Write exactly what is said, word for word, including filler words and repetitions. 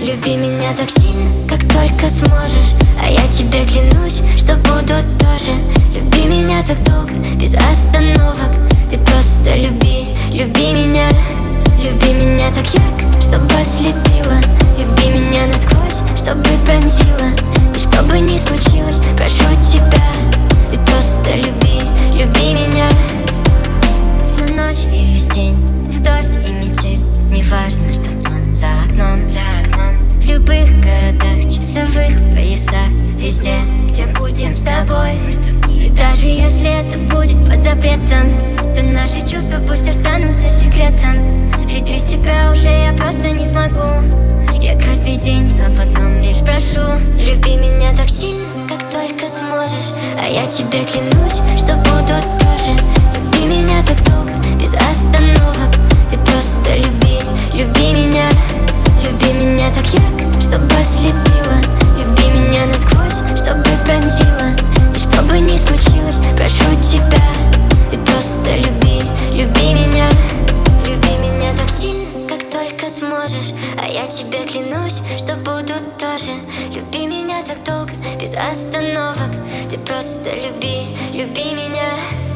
Люби меня так сильно, как только сможешь. А я тебе клянусь, что буду тоже. Люби меня так долго, без остановок. Ты просто люби, люби меня. Люби меня так ярко, чтобы ослепила. Люби меня насквозь, чтобы пронзила. И что бы ни случилось, прошу тебя, ты просто люби, люби меня. Всю ночь и весь день, в дождь и метель, неважно, что там за окном, за окном. В любых городах, часовых поясах, везде, где будем с тобой. И даже если это будет под запретом, то наши чувства пусть останутся секретом. Ведь без тебя уже я просто не смогу. Я каждый день об одном лишь прошу. Люби меня так сильно, как только сможешь. А я тебе клянусь, что буду тоже. Люби меня так долго, без остановок. Ты просто люби, люби меня. Люби меня так ярко, чтобы ослепила. Люби меня насквозь, чтобы пронзила. И что бы ни случилось, прошу тебя, ты просто люби, люби меня. Люби меня так сильно, как только сможешь. А я тебе клянусь, что буду тоже. Люби меня так долго, без остановок. Ты просто люби, люби меня.